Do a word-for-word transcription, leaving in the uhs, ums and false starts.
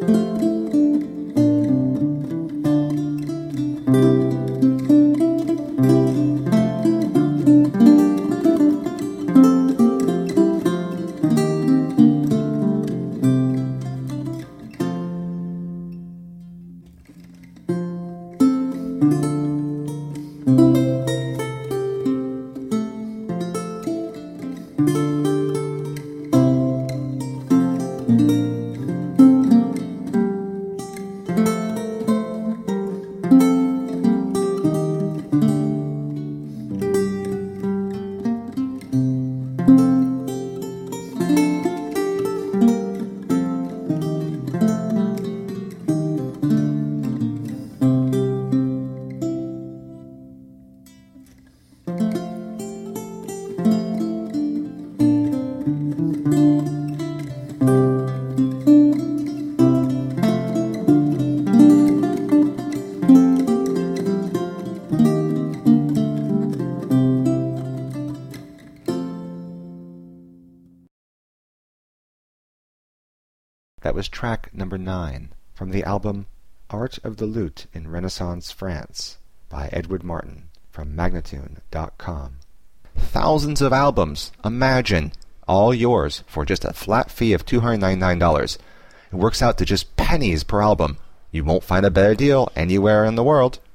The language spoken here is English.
That was track number nine from the album Art of the Lute in Renaissance France by Edward Martin from Magnatune dot com. Thousands of albums, imagine, all yours for just a flat fee of two hundred ninety-nine dollars. It works out to just pennies per album. You won't find a better deal anywhere in the world.